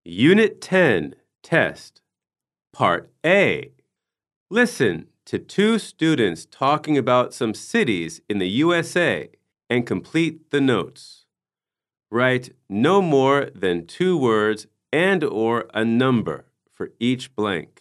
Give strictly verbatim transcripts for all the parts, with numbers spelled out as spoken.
Unit ten, Test, Part A. Listen to two students talking about some cities in the U S A and complete the notes. Write no more than two words and or a number for each blank.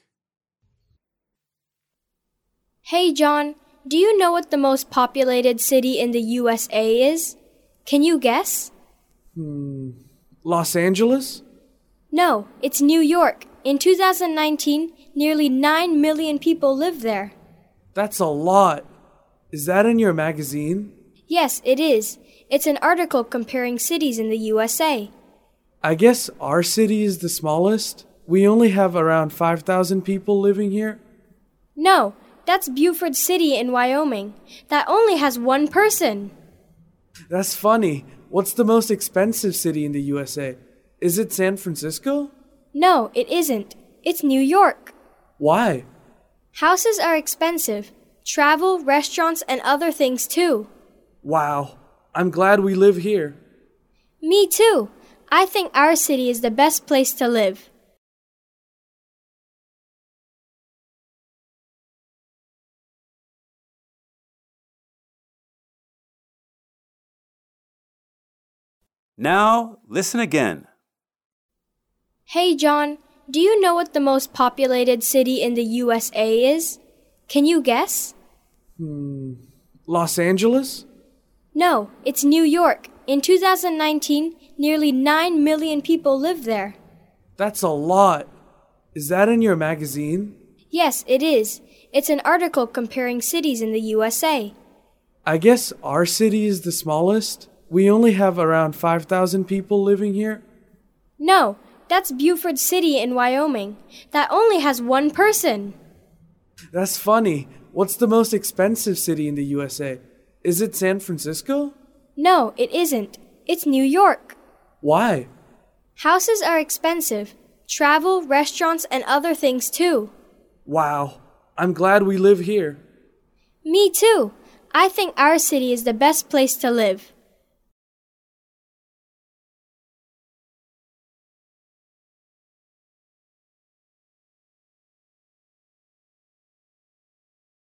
Hey John, do you know what the most populated city in the U S A is? Can you guess? Hmm. Los Angeles? No, it's New York. In two thousand nineteen, nearly nine million people live there. That's a lot. Is that in your magazine? Yes, it is. It's an article comparing cities in the U S A. I guess our city is the smallest. We only have around five thousand people living here. No, that's Beaufort City in Wyoming. That only has one person. That's funny. What's the most expensive city in the U S A? Is it San Francisco? No, it isn't. It's New York. Why? Houses are expensive. Travel, restaurants, and other things too. Wow. I'm glad we live here. Me too. I think our city is the best place to live. Now, listen again. Hey John, do you know what the most populated city in the U S A is? Can you guess? Hmm. Los Angeles? No, it's New York. In two thousand nineteen, nearly nine million people live there. That's a lot. Is that in your magazine? Yes, it is. It's an article comparing cities in the U S A. I guess our city is the smallest. We only have around five thousand people living here. No, that's Beaufort City in Wyoming. That only has one person. That's funny. What's the most expensive city in the U S A? Is it San Francisco? No, it isn't. It's New York. Why? Houses are expensive. Travel, restaurants, and other things too. Wow. I'm glad we live here. Me too. I think our city is the best place to live.